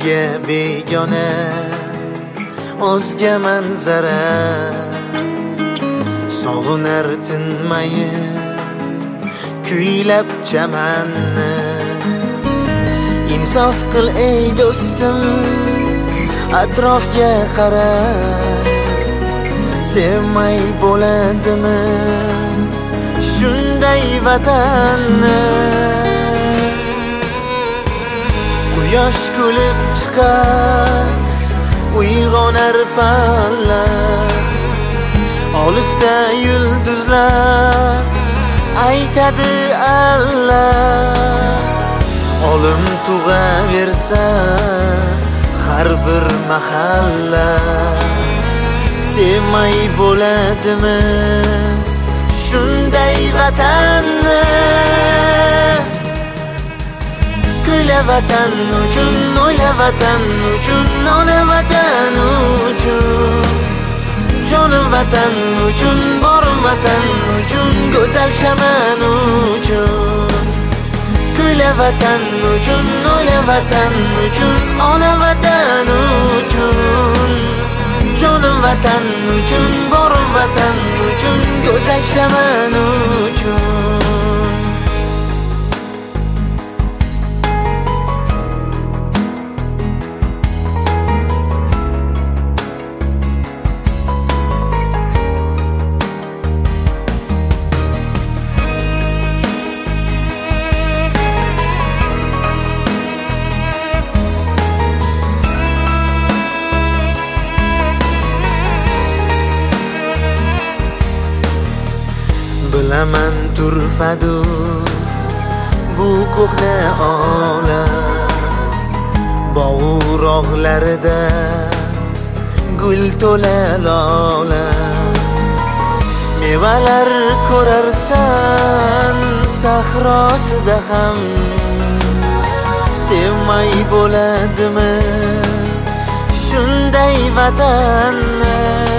ko'zga begona o'zga manzara sog'inar tinmayib kuylab chamanni. Insof qil ey do'stim, atrofga qara, sevmay bo'ladimi shunday vatanni? Quyosh kulib chiqar, uyg'onar pallar, olisda yulduzlar aytadi Allah. Olim tug'aversa har bir mahalla, sevmay bo'ladimi shunday vatanni? Kuyla vatan uchun, o'yla vatan uchun, ona vatan uchun, jonim vatan uchun, borim vatan uchun, go'zal chaman uchun. Kuyla vatan uchun, o'yla vatan uchun, ona vatan uchun, jonim vatan uchun, borim vatan uchun, go'zal chaman uchun. Bilaman turfadu bu ko'hna olam, bog'roqlarida gul to'la lola. Mevalar ko'rarsan sahrosida ham, sevmay bo'ladimi shunday vatanni?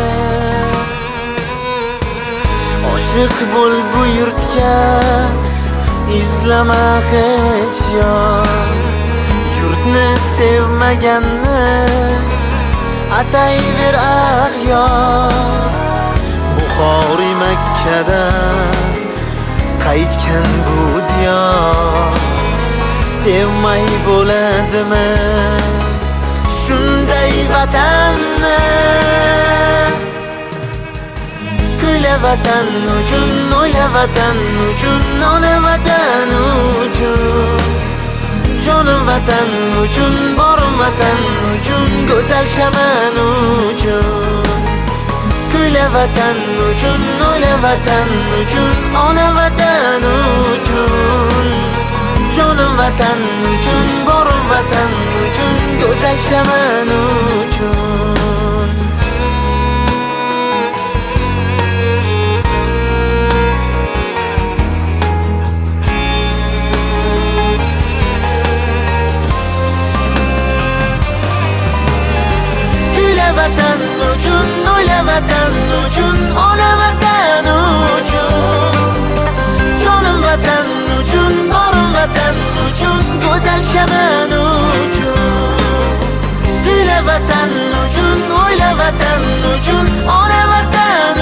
Oshiq bo'l bu yurtga, izlama hech yon, yurtni sevmaganni atayver ag'yor. Buxoriy Makkada qaytgan bu diyor, sevmay bo'ladimi shunday vatanni? Kuyla vatan uchun, o'yla vatan uchun, ona vatan uchun, jonim vatan uchun, borim vatan uchun, go'zal chaman uchun. Kuyla vatan uchun, o'yla vatan uchun, ona vatan uchun, jonim vatan uchun, borim vatan uchun, go'zal chaman uchun. Vatan uchun, o'yla vatan uchun, ona vatan uchun, jonim vatan uchun, borim vatan uchun, go'zal chaman uchun. Kuyla vatan uchun, o'yla vatan uchun, ona vatan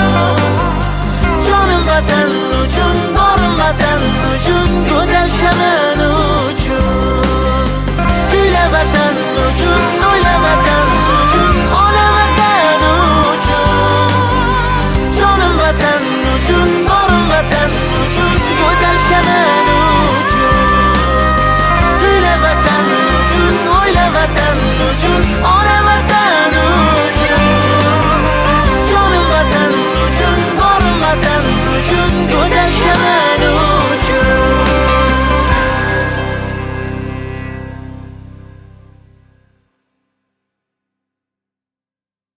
uchun, jonim vatan uchun, borim vatan uchun, go'zal chaman